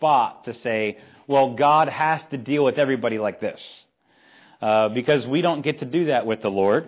spot to say, well, God has to deal with everybody like this. Because we don't get to do that with the Lord.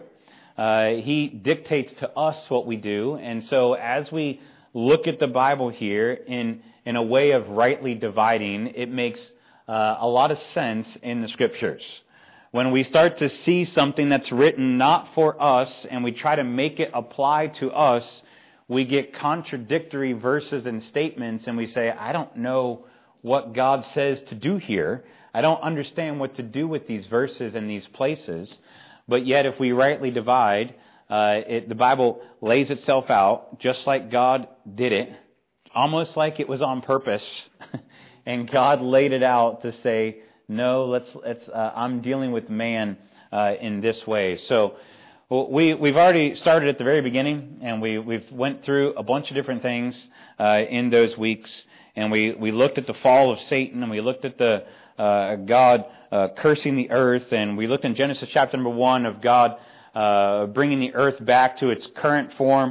He dictates to us what we do. And so as we look at the Bible here in a way of rightly dividing, it makes a lot of sense in the Scriptures. When we start to see something that's written not for us and we try to make it apply to us, we get contradictory verses and statements and we say, I don't know what God says to do here. I don't understand what to do with these verses and these places. But yet if we rightly divide, the Bible lays itself out just like God did it, almost like it was on purpose. And God laid it out to say, no, I'm dealing with man in this way. So we've already started at the very beginning, and we've went through a bunch of different things in those weeks. And we looked at the fall of Satan, and we looked at the God cursing the earth, and we looked in Genesis chapter number 1 of God bringing the earth back to its current form,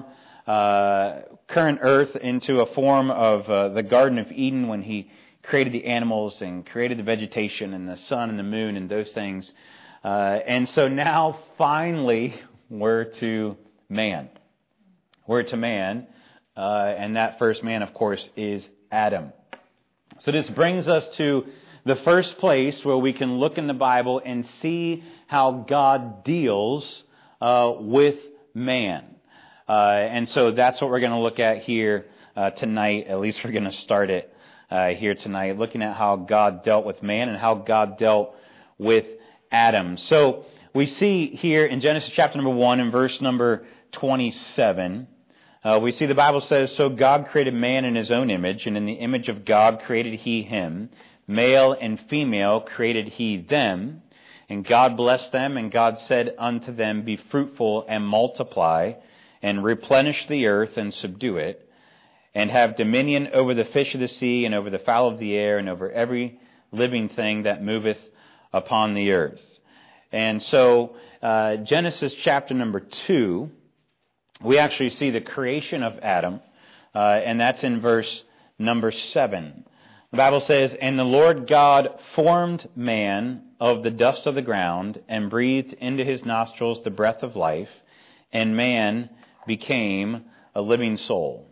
current earth into a form of the Garden of Eden when He created the animals and created the vegetation and the sun and the moon and those things. And so now finally we're to man. We're to man, and that first man, of course, is Adam. So this brings us to the first place where we can look in the Bible and see how God deals with man. And so that's what we're going to look at here tonight. At least we're going to start it here tonight, looking at how God dealt with man and how God dealt with Adam. So we see here in Genesis chapter number 1 and verse number 27, we see the Bible says, so God created man in His own image, and in the image of God created He him. Male and female created He them. And God blessed them, and God said unto them, be fruitful and multiply, and replenish the earth and subdue it, and have dominion over the fish of the sea, and over the fowl of the air, and over every living thing that moveth upon the earth. And so, Genesis chapter number 2, we actually see the creation of Adam, and that's in verse number 7. The Bible says, and the Lord God formed man of the dust of the ground, and breathed into his nostrils the breath of life, and man became a living soul.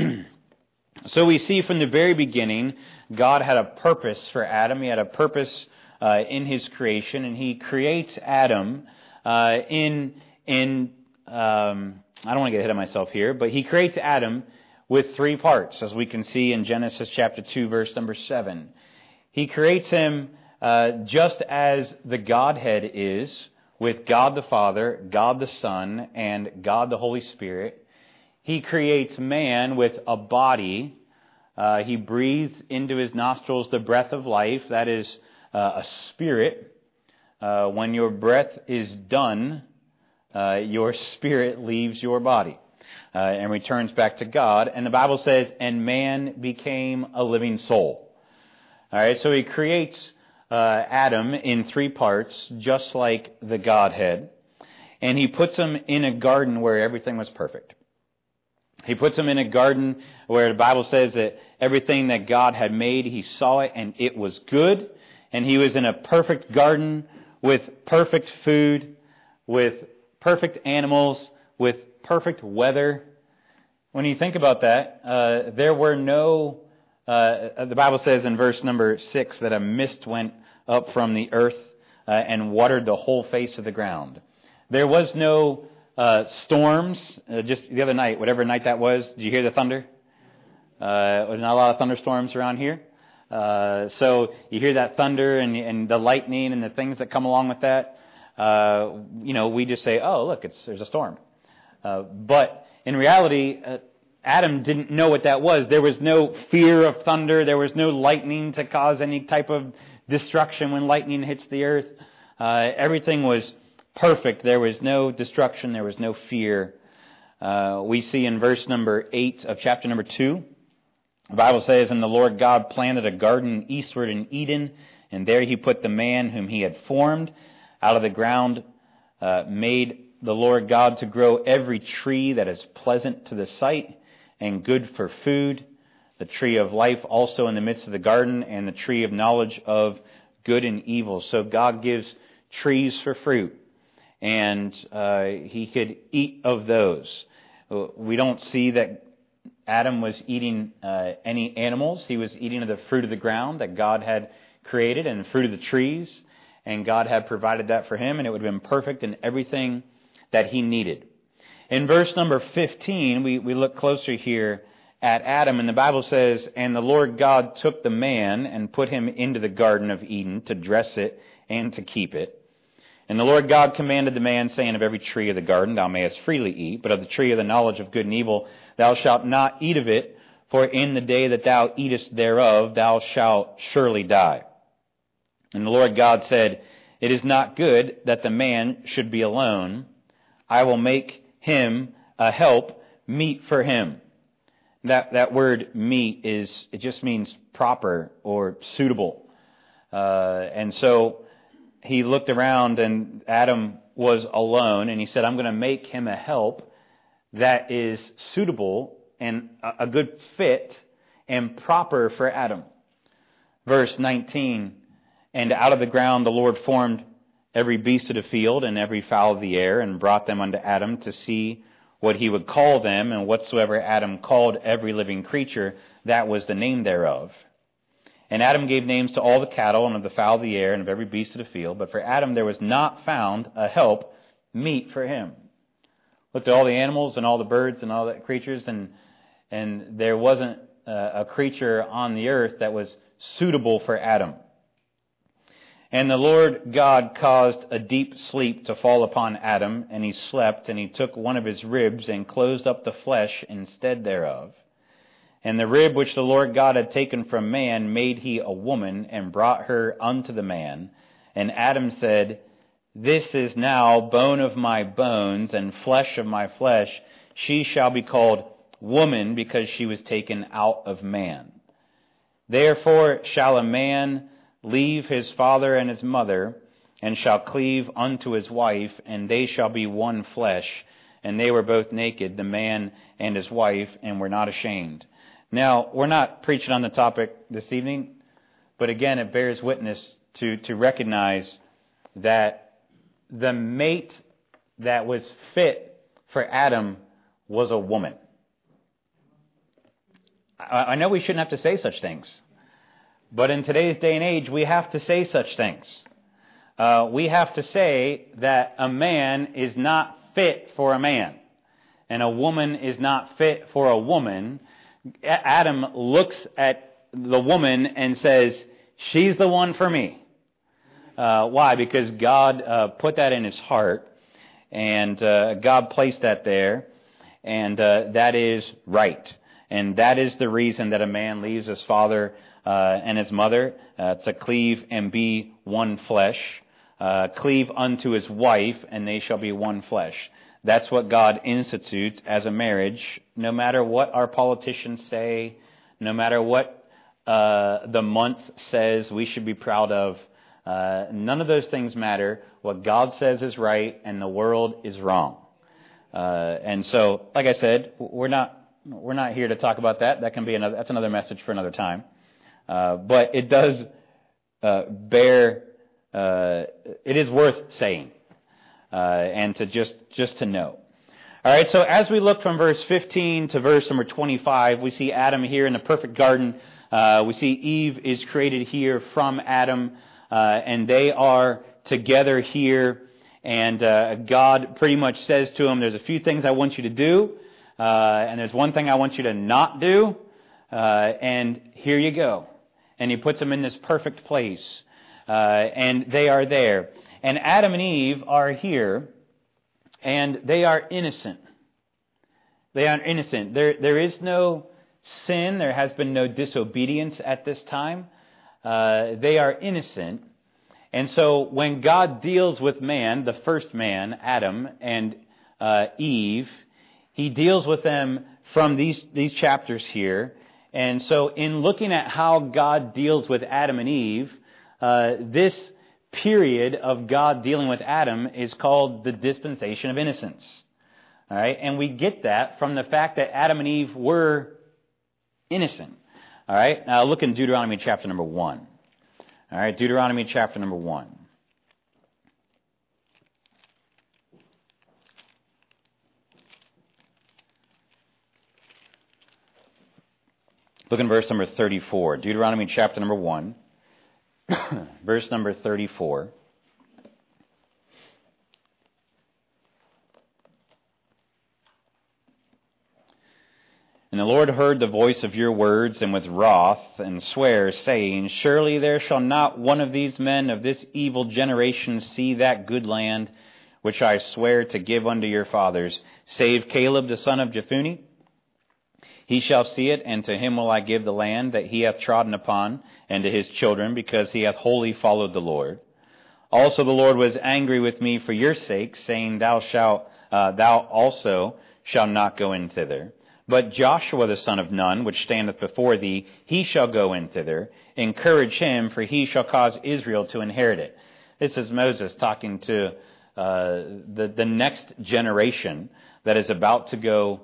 So we see from the very beginning, God had a purpose for Adam. He had a purpose in His creation, and He creates Adam I don't want to get ahead of myself here, but He creates Adam with 3 parts, as we can see in Genesis chapter 2, verse number 7. He creates him just as the Godhead is, with God the Father, God the Son, and God the Holy Spirit. He creates man with a body. He breathes into his nostrils the breath of life. That is a spirit. When your breath is done, your spirit leaves your body and returns back to God. And the Bible says, and man became a living soul. All right, so He creates Adam in 3 parts, just like the Godhead. And He puts him in a garden where everything was perfect. He puts him in a garden where the Bible says that everything that God had made, He saw it and it was good. And he was in a perfect garden with perfect food, with perfect animals, with perfect weather. When you think about that, there were no, the Bible says in verse number 6 that a mist went up from the earth and watered the whole face of the ground. There was no storms. Just the other night, whatever night that was, did you hear the thunder? There's not a lot of thunderstorms around here. So you hear that thunder and the lightning and the things that come along with that. We just say, oh, look, there's a storm. But in reality, Adam didn't know what that was. There was no fear of thunder. There was no lightning to cause any type of destruction when lightning hits the earth. Everything was perfect. There was no destruction. There was no fear. We see in verse number 8 of chapter number 2, the Bible says, and the Lord God planted a garden eastward in Eden, and there He put the man whom He had formed. Out of the ground made the Lord God to grow every tree that is pleasant to the sight and good for food. the tree of life also in the midst of the garden, and the tree of knowledge of good and evil. So God gives trees for fruit, and he could eat of those. We don't see that Adam was eating any animals. He was eating of the fruit of the ground that God had created and the fruit of the trees, and God had provided that for him, and it would have been perfect in everything that he needed. In verse number 15, we look closer here at Adam, and the Bible says, "And the Lord God took the man and put him into the Garden of Eden to dress it and to keep it. And the Lord God commanded the man, saying, Of every tree of the garden thou mayest freely eat, but of the tree of the knowledge of good and evil thou shalt not eat of it, for in the day that thou eatest thereof thou shalt surely die. And the Lord God said, It is not good that the man should be alone. I will make him a help meet for him." That word meet it just means proper or suitable. And so he looked around and Adam was alone, and he said, "I'm going to make him a help that is suitable and a good fit and proper for Adam." Verse 19, "And out of the ground the Lord formed every beast of the field and every fowl of the air, and brought them unto Adam to see what he would call them, and whatsoever Adam called every living creature, that was the name thereof. And Adam gave names to all the cattle, and of the fowl of the air, and of every beast of the field. But for Adam there was not found a help meet for him." Looked at all the animals and all the birds and all the creatures, and there wasn't a creature on the earth that was suitable for Adam. "And the Lord God caused a deep sleep to fall upon Adam, and he slept, and he took one of his ribs and closed up the flesh instead thereof. And the rib which the Lord God had taken from man made he a woman, and brought her unto the man. And Adam said, This is now bone of my bones and flesh of my flesh. She shall be called woman, because she was taken out of man. Therefore shall a man leave his father and his mother, and shall cleave unto his wife, and they shall be one flesh. And they were both naked, the man and his wife, and were not ashamed." Now, we're not preaching on the topic this evening, but again, it bears witness to recognize that the mate that was fit for Adam was a woman. I know we shouldn't have to say such things, but in today's day and age, we have to say such things. We have to say that a man is not fit for a man, and a woman is not fit for a woman. Adam looks at the woman and says, "She's the one for me." Why? Because God put that in his heart, and God placed that there, and that is right. And that is the reason that a man leaves his father and his mother to cleave and be one flesh. Cleave unto his wife, and they shall be one flesh. That's what God institutes as a marriage, no matter what our politicians say, no matter what the month says we should be proud of. None of those things matter. What God says is right, and the world is wrong. And so, like I said, we're not here to talk about that. That's another message for another time. But it does it is worth saying. And to just to know. All right, so as we look from verse 15 to verse number 25, we see Adam here in the perfect garden. We see Eve is created here from Adam, and they are together here. And God pretty much says to him, "There's a few things I want you to do, and there's one thing I want you to not do, and here you go." And he puts them in this perfect place, and they are there. And Adam and Eve are here, and they are innocent. They are innocent. There is no sin. There has been no disobedience at this time. They are innocent. And so when God deals with man, the first man, Adam, and Eve, he deals with them from these chapters here. And so in looking at how God deals with Adam and Eve, this period of God dealing with Adam is called the dispensation of innocence. All right, and we get that from the fact that Adam and Eve were innocent. All right, now look in Deuteronomy chapter number 1. All right, Deuteronomy chapter number 1. Look in verse number 34. Deuteronomy chapter number 1, verse number 34. And the Lord heard the voice of your words, and with wrath, and sware, saying, Surely there shall not one of these men of this evil generation see that good land, which I swear to give unto your fathers, save Caleb the son of Jephunneh. He shall see it, and to him will I give the land that he hath trodden upon, and to his children, because he hath wholly followed the Lord. Also the Lord was angry with me for your sake, saying, Thou also shalt not go in thither. But Joshua the son of Nun, which standeth before thee, he shall go in thither. Encourage him, for he shall cause Israel to inherit it. This is Moses talking to the next generation that is about to go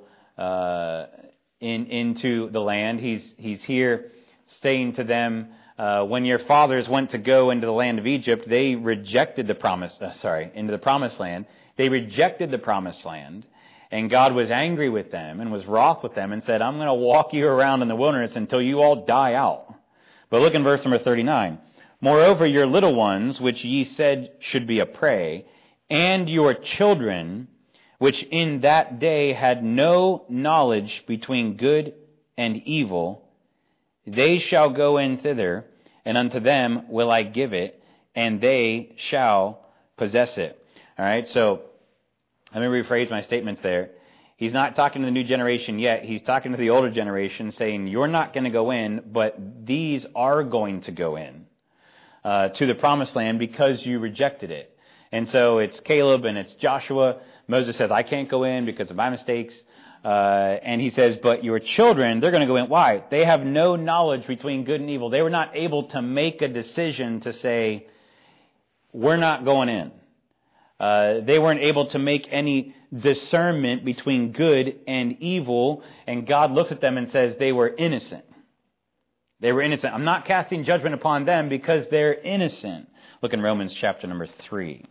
into the land. He's here saying to them, when your fathers went to go into the land of Egypt, they rejected the into the promised land. They rejected the promised land. And God was angry with them and was wroth with them and said, I'm going to walk you around in the wilderness until you all die out. But look in verse number 39. Moreover, your little ones, which ye said should be a prey, and your children, which in that day had no knowledge between good and evil, they shall go in thither, and unto them will I give it, and they shall possess it. All right, so let me rephrase my statements there. He's not talking to the new generation yet. He's talking to the older generation, saying, you're not going to go in, but these are going to go in to the promised land because you rejected it. And so it's Caleb and it's Joshua. Moses says, I can't go in because of my mistakes. And he says, but your children, they're going to go in. Why? They have no knowledge between good and evil. They were not able to make a decision to say, we're not going in. They weren't able to make any discernment between good and evil, and God looks at them and says they were innocent. They were innocent. I'm not casting judgment upon them because they're innocent. Look in Romans chapter number 3.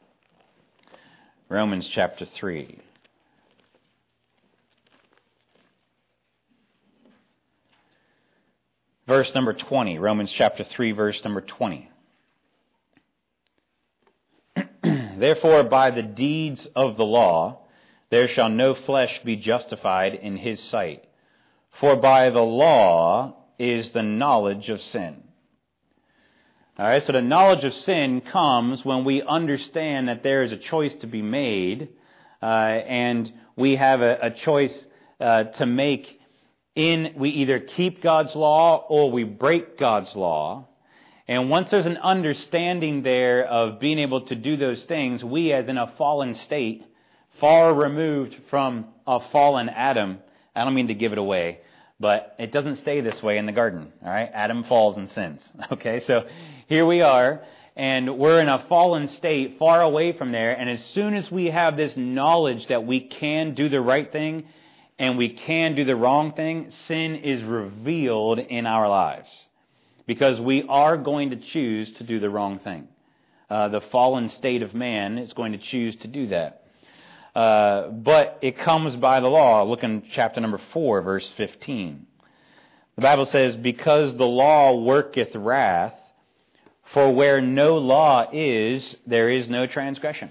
Romans chapter 3. Verse number 20. Romans chapter 3, verse number 20. Therefore, by the deeds of the law, there shall no flesh be justified in his sight. For by the law is the knowledge of sin. All right, so the knowledge of sin comes when we understand that there is a choice to be made, and we have a choice to make. We either keep God's law or we break God's law. And once there's an understanding there of being able to do those things, we as in a fallen state, far removed from a fallen Adam, I don't mean to give it away, but it doesn't stay this way in the garden, all right? Adam falls and sins, okay? So here we are, and we're in a fallen state, far away from there, and as soon as we have this knowledge that we can do the right thing and we can do the wrong thing, sin is revealed in our lives. Because we are going to choose to do the wrong thing. The fallen state of man is going to choose to do that. But it comes by the law. Look in chapter number 4, verse 15. The Bible says, because the law worketh wrath, for where no law is, there is no transgression.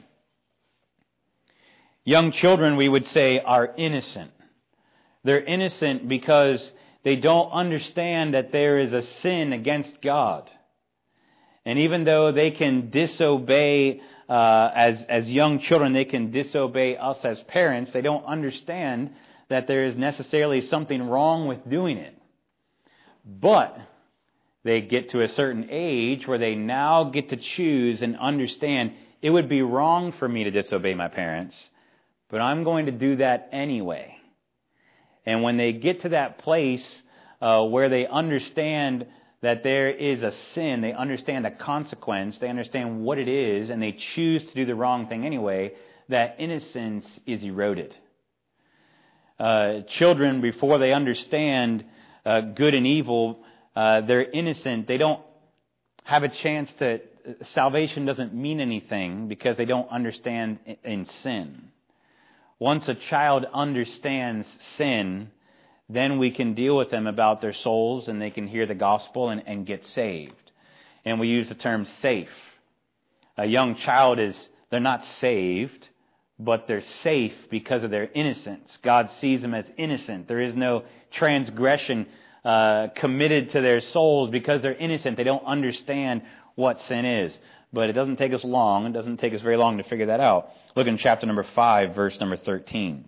Young children, we would say, are innocent. They're innocent because they don't understand that there is a sin against God. And even though they can disobey, as young children, they can disobey us as parents, they don't understand that there is necessarily something wrong with doing it. But they get to a certain age where they now get to choose and understand, it would be wrong for me to disobey my parents, but I'm going to do that anyway. And when they get to that place where they understand that there is a sin, they understand a consequence, they understand what it is, and they choose to do the wrong thing anyway, that innocence is eroded. Children, before they understand good and evil, they're innocent. They don't have a chance to, salvation doesn't mean anything because they don't understand in sin. Once a child understands sin, then we can deal with them about their souls and they can hear the gospel and get saved. And we use the term safe. A young child they're not saved, but they're safe because of their innocence. God sees them as innocent. There is no transgression committed to their souls because they're innocent. They don't understand what sin is. But it doesn't take us long. It doesn't take us very long to figure that out. Look in chapter number 5, verse number 13.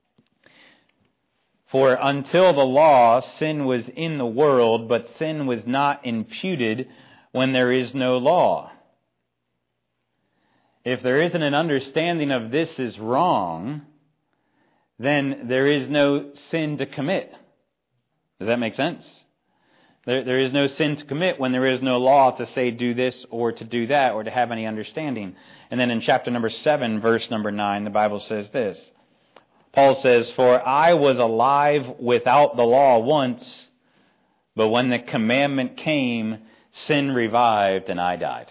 For until the law, sin was in the world, but sin was not imputed when there is no law. If there isn't an understanding of this is wrong, then there is no sin to commit. Does that make sense? There is no sin to commit when there is no law to say do this or to do that or to have any understanding. And then in chapter number 7, verse number 9, the Bible says this. Paul says, for I was alive without the law once, but when the commandment came, sin revived and I died.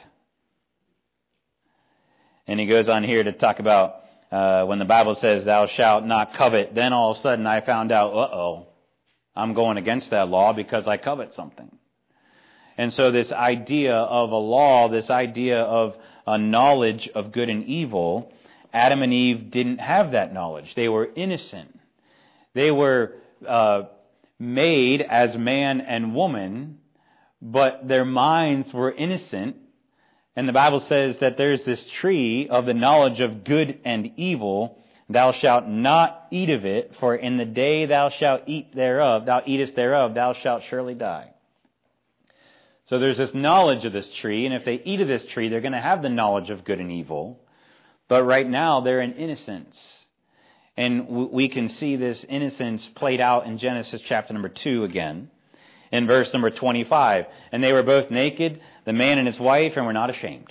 And he goes on here to talk about when the Bible says thou shalt not covet, then all of a sudden I found out, I'm going against that law because I covet something. And so this idea of a law, this idea of a knowledge of good and evil, Adam and Eve didn't have that knowledge. They were innocent. They were made as man and woman, but their minds were innocent. And the Bible says that there's this tree of the knowledge of good and evil. Thou shalt not eat of it, for in the day thou shalt eat thereof, thou eatest thereof, thou shalt surely die. So there's this knowledge of this tree, and if they eat of this tree, they're going to have the knowledge of good and evil. But right now, they're in innocence. And we can see this innocence played out in Genesis chapter number 2 again, in verse number 25. And they were both naked, the man and his wife, and were not ashamed.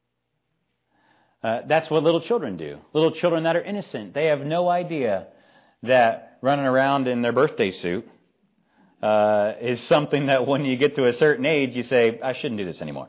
That's what little children do. Little children that are innocent. They have no idea that running around in their birthday suit is something that when you get to a certain age, you say, I shouldn't do this anymore.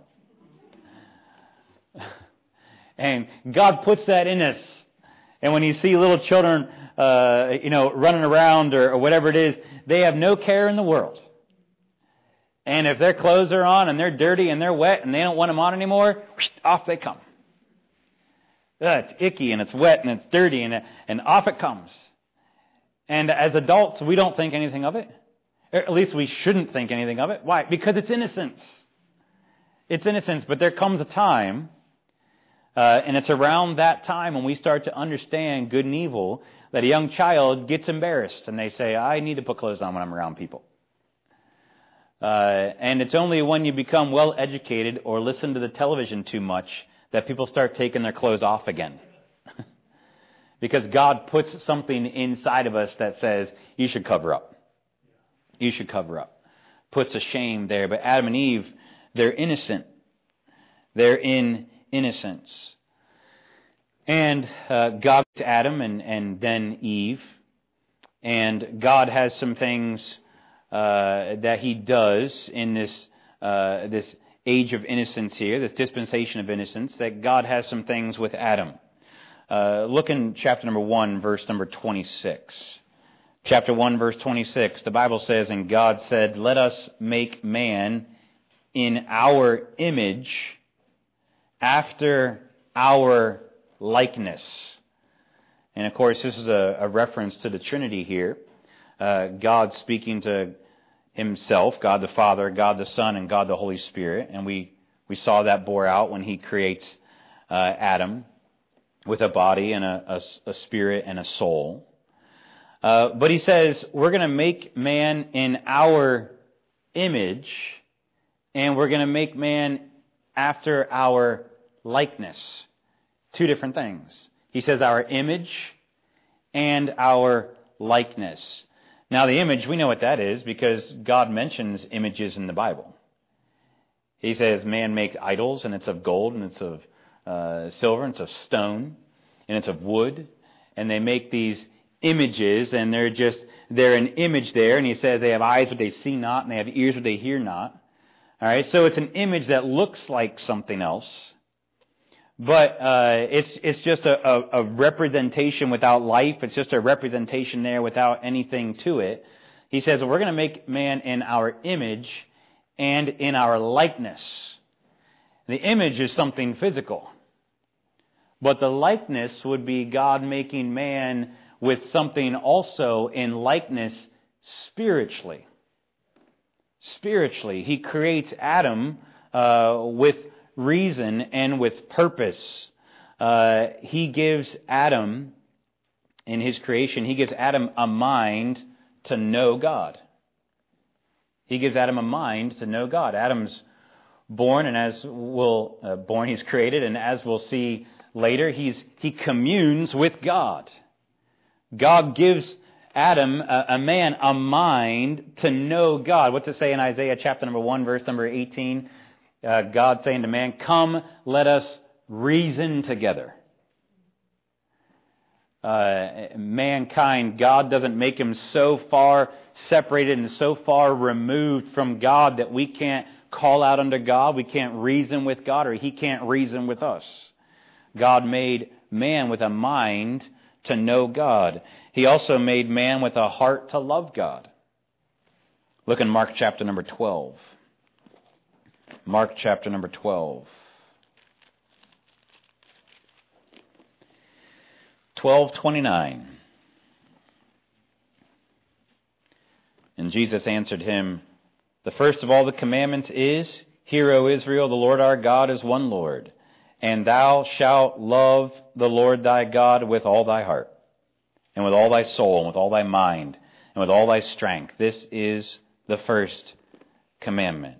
And God puts that in us. And when you see little children, running around or whatever it is, they have no care in the world. And if their clothes are on and they're dirty and they're wet and they don't want them on anymore, off they come. It's icky and it's wet and it's dirty and off it comes. And as adults, we don't think anything of it. Or at least we shouldn't think anything of it. Why? Because it's innocence. It's innocence, but there comes a time, and it's around that time when we start to understand good and evil, that a young child gets embarrassed and they say, I need to put clothes on when I'm around people. And it's only when you become well educated or listen to the television too much that people start taking their clothes off again. Because God puts something inside of us that says, you should cover up. You should cover up. Puts a shame there. But Adam and Eve, they're innocent. They're in innocence. And God to Adam and then Eve. And God has some things that He does in this age of innocence here, this dispensation of innocence, that God has some things with Adam. Look in chapter number 1, verse number 26. Chapter 1, verse 26, the Bible says, and God said, let us make man in our image, after our likeness. And of course, this is a reference to the Trinity here. God speaking to Himself, God the Father, God the Son, and God the Holy Spirit. And we saw that bore out when He creates Adam with a body and a spirit and a soul. But He says, we're going to make man in our image, and we're going to make man after our likeness. Two different things. He says our image and our likeness. Now the image, we know what that is because God mentions images in the Bible. He says man makes idols, and it's of gold, and it's of silver, and it's of stone, and it's of wood. And they make these images, and they're an image there, and he says they have eyes but they see not, and they have ears but they hear not. All right, so it's an image that looks like something else, but it's just a representation without life. It's just a representation there without anything to it. He says, we're going to make man in our image and in our likeness. The image is something physical, but the likeness would be God making man with something also in likeness spiritually. Spiritually, he creates Adam with reason and with purpose. He gives Adam, in his creation, he gives Adam a mind to know God. He gives Adam a mind to know God. Adam's born, and he's created, and as we'll see later, he communes with God. God gives Adam, a man, a mind to know God. What's it say in Isaiah chapter number 1, verse number 18? God saying to man, "Come, let us reason together." Mankind, God doesn't make him so far separated and so far removed from God that we can't call out unto God, we can't reason with God, or he can't reason with us. God made man with a mind to know God. He also made man with a heart to love God. Look in Mark chapter number 12. Mark chapter number 12. 12:29. And Jesus answered him, "The first of all the commandments is, Hear, O Israel, the Lord our God is one Lord. And thou shalt love the Lord thy God with all thy heart, and with all thy soul, and with all thy mind, and with all thy strength. This is the first commandment."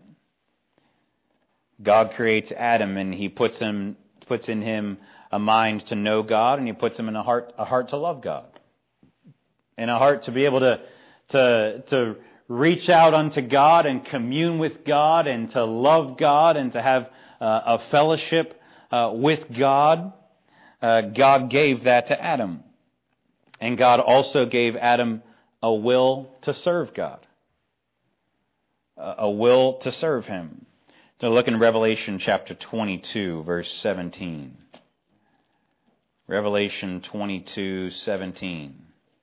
God creates Adam, and he puts in him a mind to know God, and he puts him in a heart to love God, and a heart to be able to reach out unto God and commune with God, and to love God, and to have a fellowship with God. God gave that to Adam. And God also gave Adam a will to serve God. A will to serve him. So look in Revelation chapter 22, verse 17. Revelation 22:17.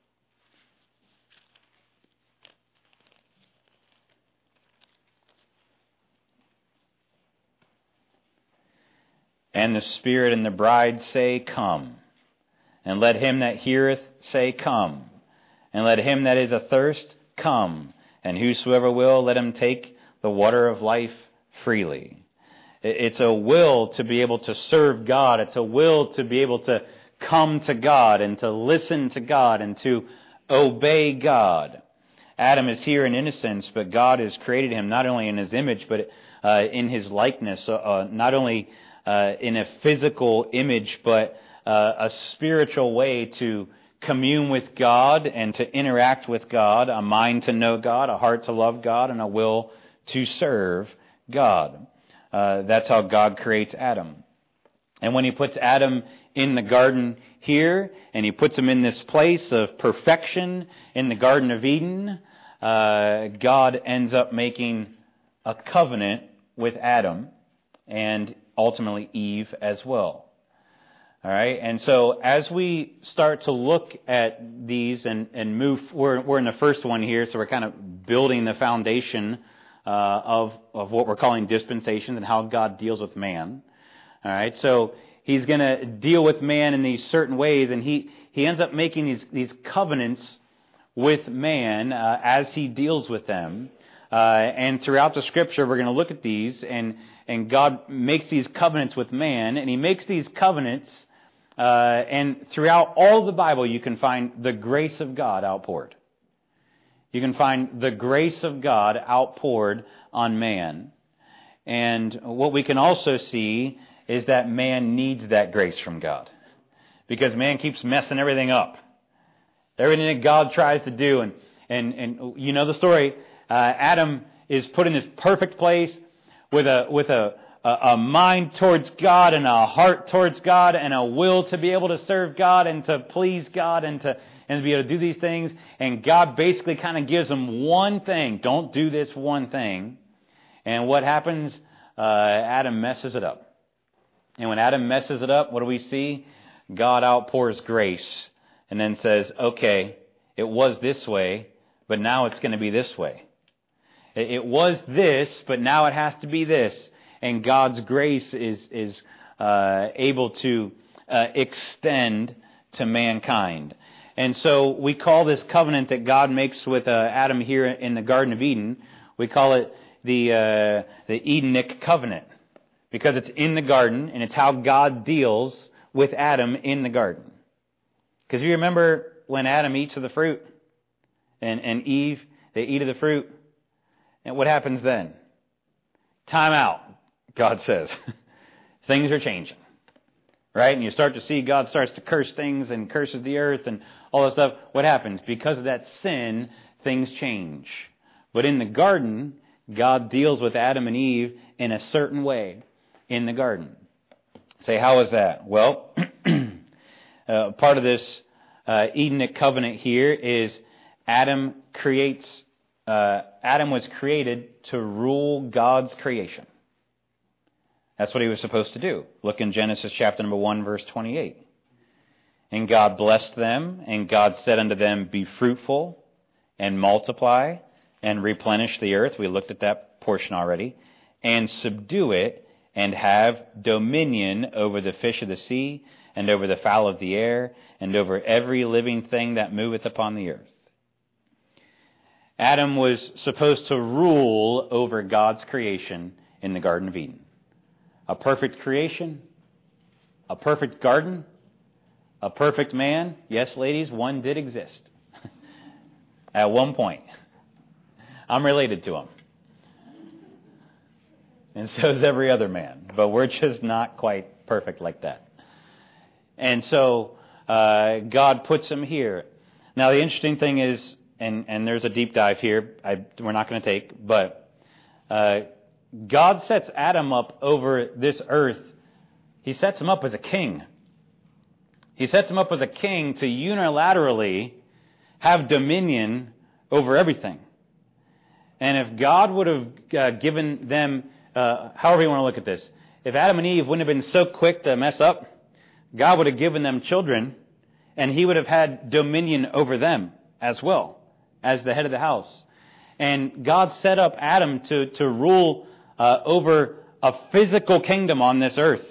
And the Spirit and the bride say, Come. And let him that heareth say, Come. And let him that is athirst come. And whosoever will, let him take the water of life freely. It's a will to be able to serve God. It's a will to be able to come to God and to listen to God and to obey God. Adam is here in innocence, but God has created him not only in his image, but in his likeness, not only in a physical image, but a spiritual way to commune with God and to interact with God, a mind to know God, a heart to love God, and a will to serve God. That's how God creates Adam. And when he puts Adam in the garden here, and he puts him in this place of perfection in the Garden of Eden, God ends up making a covenant with Adam and ultimately Eve as well. All right, and so as we start to look at these and move, we're in the first one here, so we're kind of building the foundation of what we're calling dispensations and how God deals with man. All right, so he's going to deal with man in these certain ways, and he ends up making these covenants with man as he deals with them. And throughout the Scripture, we're going to look at these, and God makes these covenants with man, and he makes these covenants, and throughout all the Bible, you can find the grace of God outpoured. You can find the grace of God outpoured on man. And what we can also see is that man needs that grace from God, because man keeps messing everything up. Everything that God tries to do, and you know the story. Adam is put in this perfect place with a mind towards God and a heart towards God and a will to be able to serve God and to please God and and to be able to do these things. And God basically kind of gives them one thing. Don't do this one thing. And what happens? Adam messes it up. And when Adam messes it up, what do we see? God outpours grace and then says, okay, it was this way, but now it's going to be this way. It was this, but now it has to be this. And God's grace is able to extend to mankind. And so we call this covenant that God makes with Adam here in the Garden of Eden, we call it the Edenic covenant, because it's in the garden and it's how God deals with Adam in the garden. Because you remember when Adam eats of the fruit and Eve, they eat of the fruit, and what happens then? Time out, God says. Things are changing. Right? And you start to see God starts to curse things and curses the earth and all that stuff. What happens? Because of that sin, things change. But in the garden, God deals with Adam and Eve in a certain way in the garden. Say, how is that? Well, part of this Edenic covenant here is Adam was created to rule God's creation. That's what he was supposed to do. Look in Genesis chapter number 1, verse 28. And God blessed them, and God said unto them, be fruitful, and multiply, and replenish the earth. We looked at that portion already. And subdue it, and have dominion over the fish of the sea, and over the fowl of the air, and over every living thing that moveth upon the earth. Adam was supposed to rule over God's creation in the Garden of Eden. A perfect creation, a perfect garden, a perfect man. Yes, ladies, one did exist at one point. I'm related to him. And so is every other man. But we're just not quite perfect like that. And so God puts him here. Now the interesting thing is, and there's a deep dive here we're not going to take, but God sets Adam up over this earth. He sets him up as a king. He sets him up as a king to unilaterally have dominion over everything. And if God would have given them, however you want to look at this, if Adam and Eve wouldn't have been so quick to mess up, God would have given them children, and he would have had dominion over them as well, as the head of the house. And God set up Adam to rule over a physical kingdom on this earth.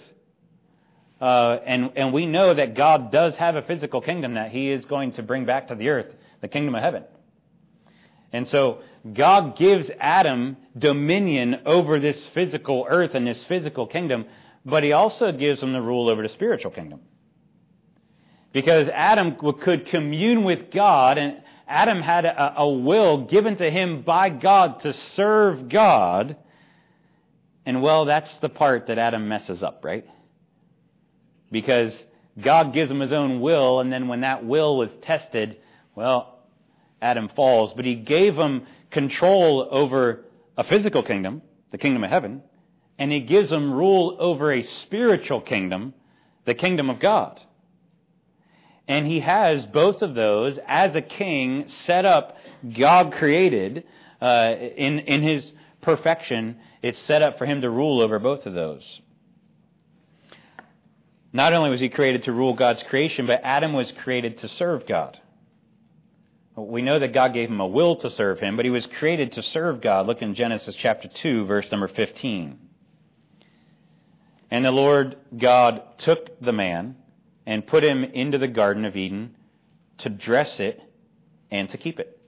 And we know that God does have a physical kingdom that he is going to bring back to the earth, the kingdom of heaven. And so God gives Adam dominion over this physical earth and this physical kingdom, but he also gives him the rule over the spiritual kingdom. Because Adam could commune with God, and Adam had a will given to him by God to serve God. And well, that's the part that Adam messes up, right? Because God gives him his own will, and then when that will was tested, well, Adam falls. But he gave him control over a physical kingdom, the kingdom of heaven, and he gives him rule over a spiritual kingdom, the kingdom of God. And he has both of those as a king set up, God created in his perfection. It's set up for him to rule over both of those. Not only was he created to rule God's creation, but Adam was created to serve God. We know that God gave him a will to serve him, but he was created to serve God. Look in Genesis chapter 2, verse number 15. And the Lord God took the man and put him into the Garden of Eden to dress it and to keep it.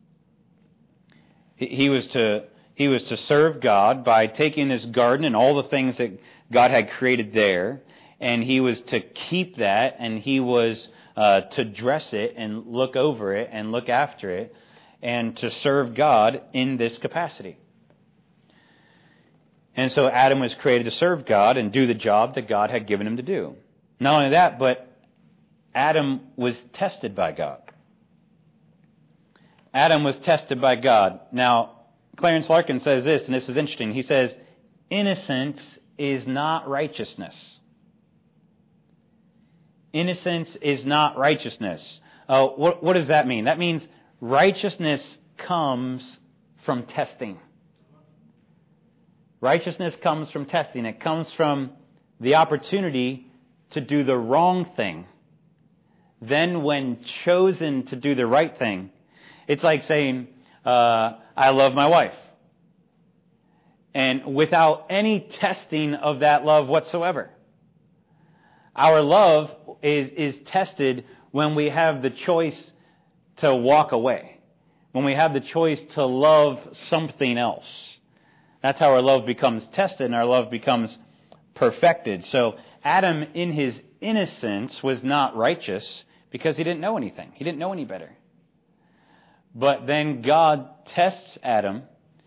He was to serve God by taking this garden and all the things that God had created there, and he was to keep that, and he was to dress it and look over it and look after it, and to serve God in this capacity. And so Adam was created to serve God and do the job that God had given him to do. Not only that, but Adam was tested by God. Adam was tested by God. Now, Clarence Larkin says this, and this is interesting. He says, innocence is not righteousness. Innocence is not righteousness. What does that mean? That means righteousness comes from testing. Righteousness comes from testing. It comes from the opportunity to do the wrong thing. Then when chosen to do the right thing, it's like saying, I love my wife. And without any testing of that love whatsoever. Our love is tested when we have the choice to walk away. When we have the choice to love something else. That's how our love becomes tested and our love becomes perfected. So Adam, in his innocence, was not righteous because he didn't know anything. He didn't know any better. But then God tests Adam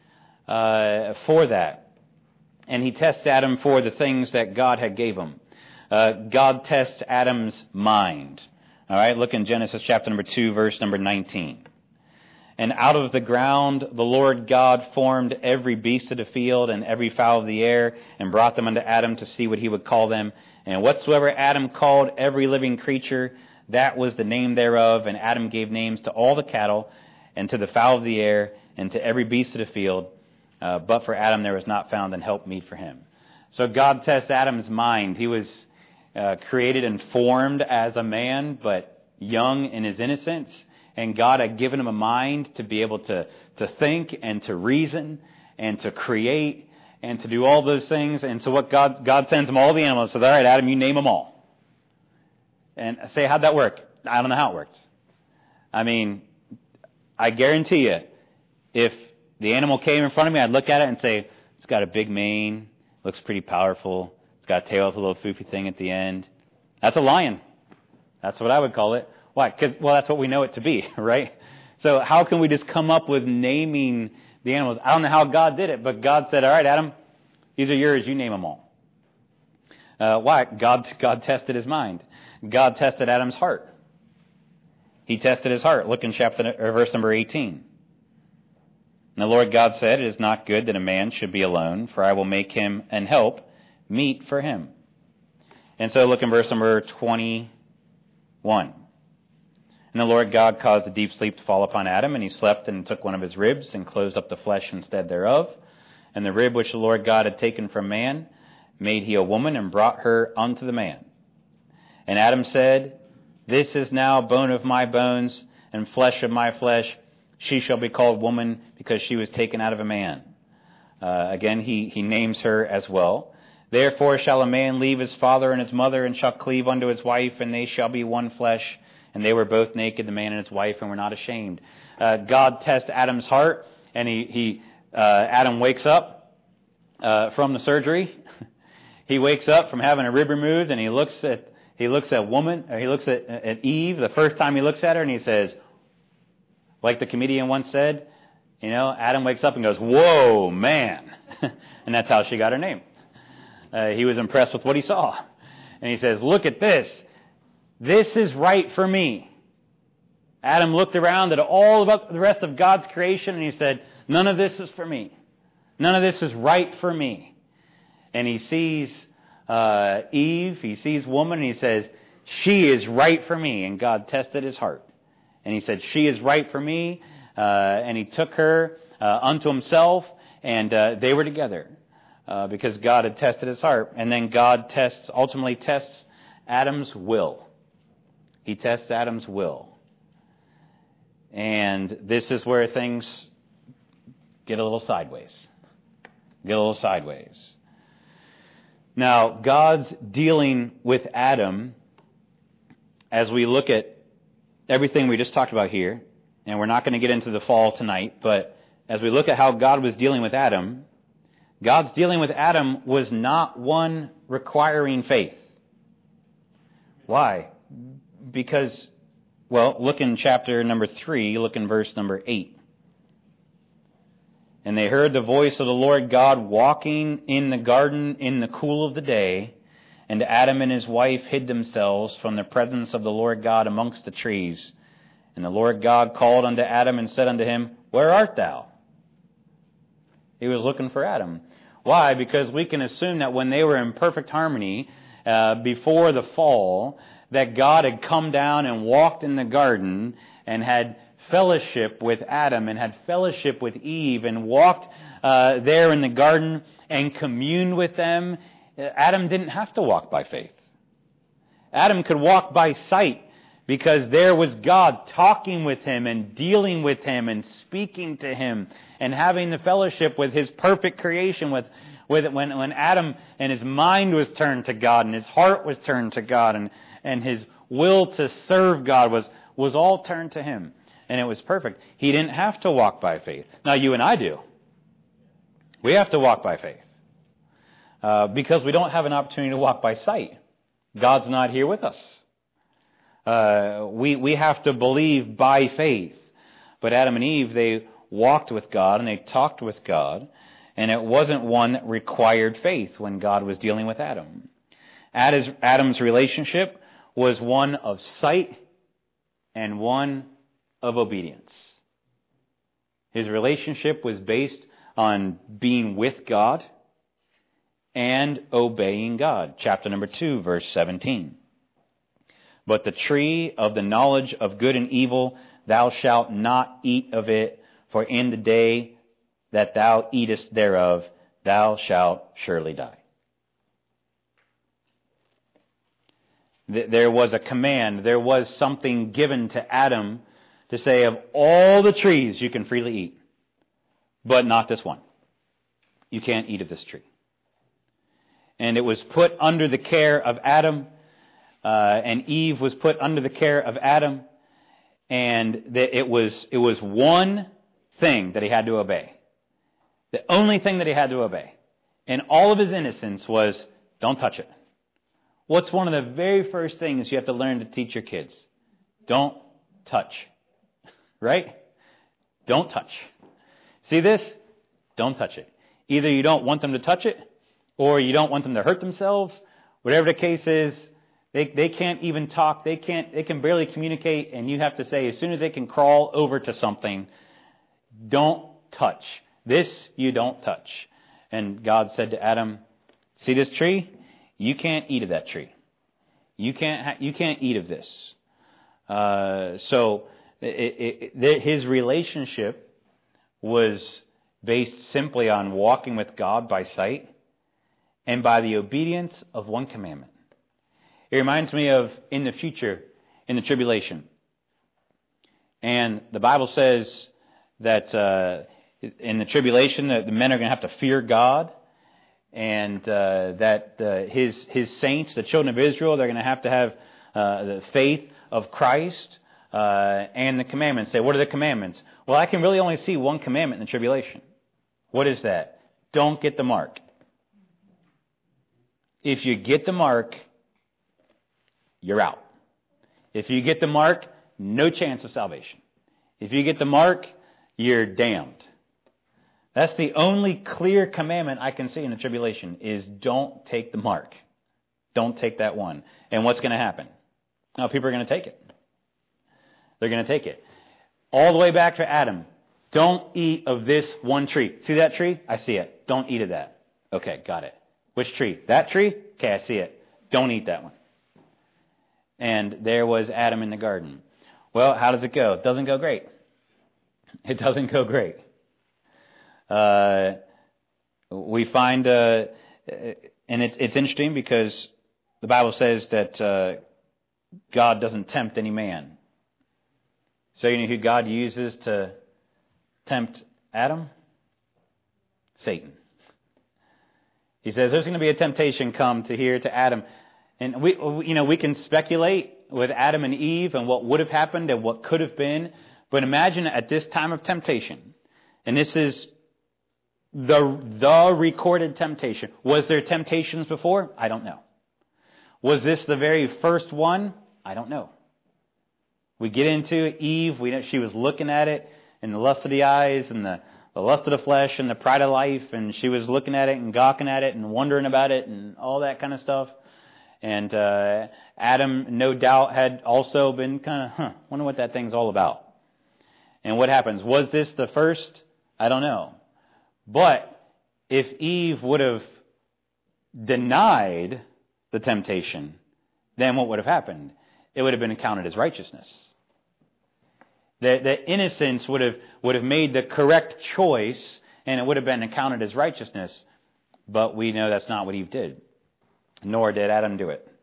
for that. And he tests Adam for the things that God had gave him. God tests Adam's mind. All right, look in Genesis chapter number 2, verse number 19. And out of the ground the Lord God formed every beast of the field and every fowl of the air, and brought them unto Adam to see what he would call them. And whatsoever Adam called every living creature, that was the name thereof. And Adam gave names to all the cattle, and to the fowl of the air, and to every beast of the field. But for Adam there was not found an help meet for him. So God tests Adam's mind. He was created and formed as a man, but young in his innocence. And God had given him a mind to be able to think and to reason and to create and to do all those things. And so what God sends him all the animals. Says, all right, Adam, you name them all. And I say, how'd that work? I don't know how it worked. I mean, I guarantee you, if the animal came in front of me, I'd look at it and say, it's got a big mane, looks pretty powerful, it's got a tail with a little foofy thing at the end. That's a lion. That's what I would call it. Why? Because, well, that's what we know it to be, right? So how can we just come up with naming the animals? I don't know how God did it, but God said, all right, Adam, these are yours, you name them all. Why? God tested his mind. God tested Adam's heart. He tested his heart. Look in verse number 18. And the Lord God said, it is not good that a man should be alone, for I will make him an help meet for him. And so look in verse number 21. And the Lord God caused a deep sleep to fall upon Adam, and he slept and took one of his ribs and closed up the flesh instead thereof. And the rib which the Lord God had taken from man made he a woman and brought her unto the man. And Adam said, this is now bone of my bones and flesh of my flesh. She shall be called woman because she was taken out of a man. Again, he names her as well. Therefore shall a man leave his father and his mother and shall cleave unto his wife, and they shall be one flesh. And they were both naked, the man and his wife, and were not ashamed. God tests Adam's heart, and Adam wakes up from the surgery. He wakes up from having a rib removed, and he looks at Eve the first time he looks at her, and he says, like the comedian once said, Adam wakes up and goes, whoa, man. And that's how she got her name. He was impressed with what he saw. And he says, look at this. This is right for me. Adam looked around at all about the rest of God's creation and he said, none of this is for me. None of this is right for me. And he sees Eve, he sees woman, and he says, she is right for me. And God tested his heart. And he said, she is right for me. And he took her unto himself, and they were together because God had tested his heart. And then God ultimately tests Adam's will. He tests Adam's will. And this is where things get a little sideways. Now, God's dealing with Adam as we look at everything we just talked about here, and we're not going to get into the fall tonight, but as we look at how God was dealing with Adam, God's dealing with Adam was not one requiring faith. Why? Because, well, look in chapter number 3, look in verse number 8. And they heard the voice of the Lord God walking in the garden in the cool of the day, and Adam and his wife hid themselves from the presence of the Lord God amongst the trees. And the Lord God called unto Adam and said unto him, where art thou? He was looking for Adam. Why? Because we can assume that when they were in perfect harmony before the fall, that God had come down and walked in the garden and had fellowship with Adam and had fellowship with Eve and walked there in the garden and communed with them, Adam didn't have to walk by faith. Adam could walk by sight because there was God talking with him and dealing with him and speaking to him and having the fellowship with His perfect creation, when Adam and his mind was turned to God and his heart was turned to God and his will to serve God was all turned to Him. And it was perfect. He didn't have to walk by faith. Now you and I do. We have to walk by faith. Because we don't have an opportunity to walk by sight. God's not here with us. We have to believe by faith. But Adam and Eve, they walked with God and they talked with God. And it wasn't one that required faith when God was dealing with Adam. Adam's relationship was one of sight and one of obedience. His relationship was based on being with God and obeying God. Chapter number 2, verse 17. But the tree of the knowledge of good and evil, thou shalt not eat of it, for in the day that thou eatest thereof, thou shalt surely die. There was a command, there was something given to Adam to say, of all the trees you can freely eat, but not this one. You can't eat of this tree. And it was put under the care of Adam, and Eve was put under the care of Adam, and it was one thing that he had to obey. The only thing that he had to obey. And all of his innocence was, don't touch it. What's one of the very first things you have to learn to teach your kids? Don't touch. Right? Don't touch. See this? Don't touch it. Either you don't want them to touch it, or you don't want them to hurt themselves. Whatever the case is, they can't even talk. They can barely communicate, and you have to say, as soon as they can crawl over to something, don't touch. This you don't touch. And God said to Adam, see this tree? You can't eat of that tree. You can't eat of this. So his relationship was based simply on walking with God by sight and by the obedience of one commandment. It reminds me of in the future, in the tribulation. And the Bible says that in the tribulation, the men are going to have to fear God, and that His saints, the children of Israel, they're going to have the faith of Christ and the commandments. Say, what are the commandments? Well, I can really only see one commandment in the tribulation. What is that? Don't get the mark. If you get the mark, you're out. If you get the mark, no chance of salvation. If you get the mark, you're damned. That's the only clear commandment I can see in the tribulation is don't take the mark. Don't take that one. And what's going to happen? Now, people are going to take it. They're going to take it. All the way back to Adam. Don't eat of this one tree. See that tree? I see it. Don't eat of that. Okay, got it. Which tree? That tree? Okay, I see it. Don't eat that one. And there was Adam in the garden. Well, how does it go? It doesn't go great. It doesn't go great. We find, and it's interesting because the Bible says that God doesn't tempt any man. So you know who God uses to tempt Adam? Satan. He says there's going to be a temptation come to Adam. And we can speculate with Adam and Eve and what would have happened and what could have been. But imagine at this time of temptation, and this is the recorded temptation. Was there temptations before? I don't know. Was this the very first one? I don't know. We get into Eve. We know she was looking at it in the lust of the eyes and the lust of the flesh and the pride of life, and she was looking at it and gawking at it and wondering about it and all that kind of stuff. And Adam, no doubt, had also been kind of, wonder what that thing's all about. And what happens? Was this the first? I don't know. But if Eve would have denied the temptation, then what would have happened? it would have been counted as righteousness. The innocents would have made the correct choice, and it would have been accounted as righteousness. But we know that's not what Eve did. Nor did Adam do it.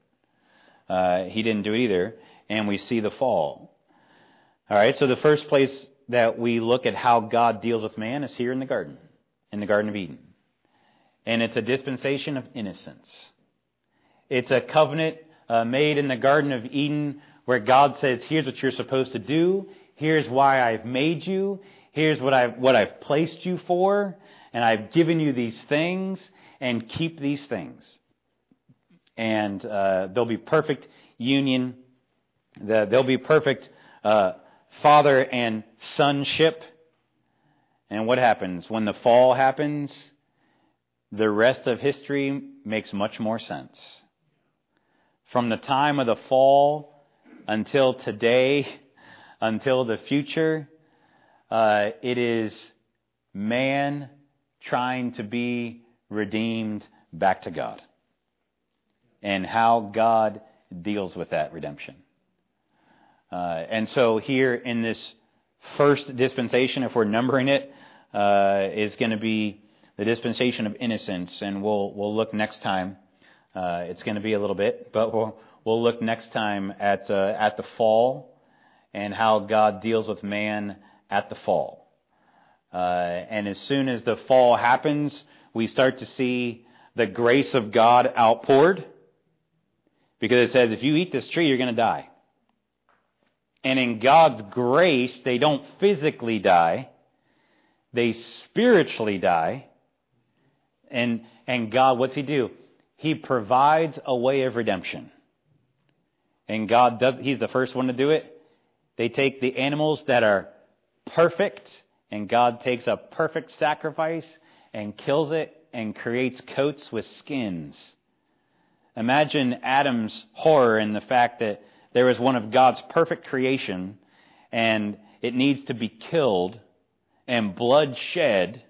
He didn't do it either. And we see the fall. All right, so the first place that we look at how God deals with man is here in the Garden of Eden. And it's a dispensation of innocence. It's a covenant made in the Garden of Eden where God says, here's what you're supposed to do. Here's why I've made you. Here's what I've placed you for. And I've given you these things. And keep these things. And there'll be perfect union. There'll be perfect father and sonship. And what happens? When the fall happens, the rest of history makes much more sense. From the time of the fall until today, until the future, it is man trying to be redeemed back to God. And how God deals with that redemption. And so here in this first dispensation, if we're numbering it, is going to be the dispensation of innocence. And we'll look next time. It's going to be a little bit, but we'll look next time at the fall and how God deals with man at the fall. And as soon as the fall happens, we start to see the grace of God outpoured. Because it says, if you eat this tree, you're going to die. And in God's grace, they don't physically die. They spiritually die. And God, what's He do? He provides a way of redemption. And God does, He's the first one to do it. They take the animals that are perfect, and God takes a perfect sacrifice and kills it and creates coats with skins. Imagine Adam's horror in the fact that there was one of God's perfect creation and it needs to be killed and blood shed.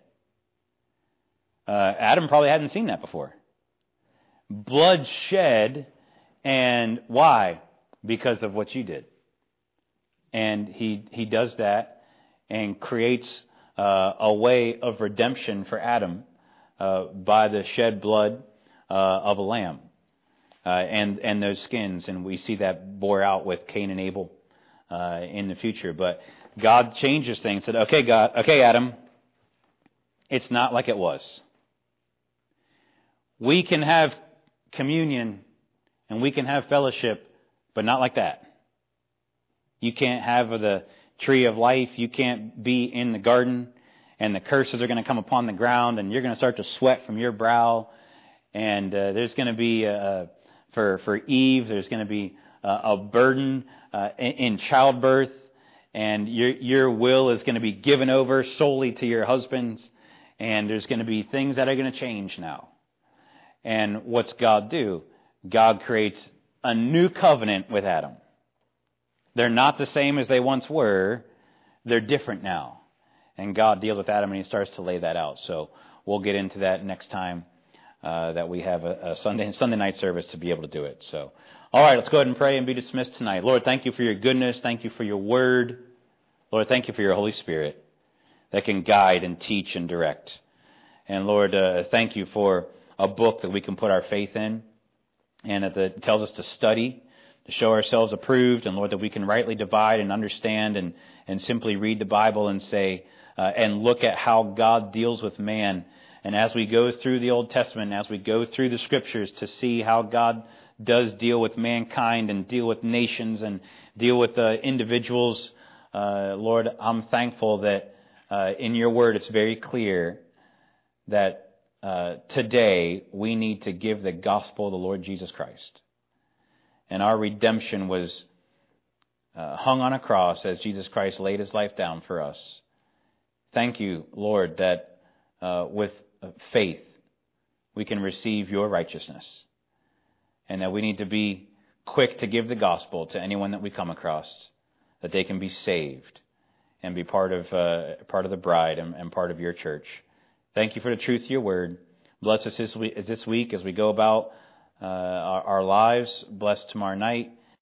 Adam probably hadn't seen that before. Blood shed, and why? Because of what you did. And he does that and creates a way of redemption for Adam by the shed blood of a lamb. And those skins, and we see that bore out with Cain and Abel in the future. But God changes things. Said, okay, Adam, it's not like it was. We can have communion and we can have fellowship, but not like that. You can't have the tree of life. You can't be in the garden, and the curses are going to come upon the ground, and you're going to start to sweat from your brow. And there's going to be for Eve, there's going to be a burden in childbirth, and your will is going to be given over solely to your husbands, and there's going to be things that are going to change now. And what's God do? God creates a new covenant with Adam. They're not the same as they once were. They're different now. And God deals with Adam, and He starts to lay that out. So we'll get into that next time. That we have a Sunday night service to be able to do it. So, all right, let's go ahead and pray and be dismissed tonight. Lord, thank you for your goodness. Thank you for your word. Lord, thank you for your Holy Spirit that can guide and teach and direct. And Lord, thank you for a book that we can put our faith in, and that tells us to study, to show ourselves approved, and Lord, that we can rightly divide and understand and simply read the Bible and say, and look at how God deals with man. And as we go through the Old Testament, as we go through the Scriptures to see how God does deal with mankind and deal with nations and deal with individuals, Lord, I'm thankful that in your word it's very clear that today we need to give the gospel of the Lord Jesus Christ. And our redemption was hung on a cross as Jesus Christ laid His life down for us. Thank you, Lord, that with faith we can receive your righteousness, and that we need to be quick to give the gospel to anyone that we come across, that they can be saved and be part of the bride and part of your church. Thank you for the truth of your word. Bless us this week as we go about our lives. Bless tomorrow night.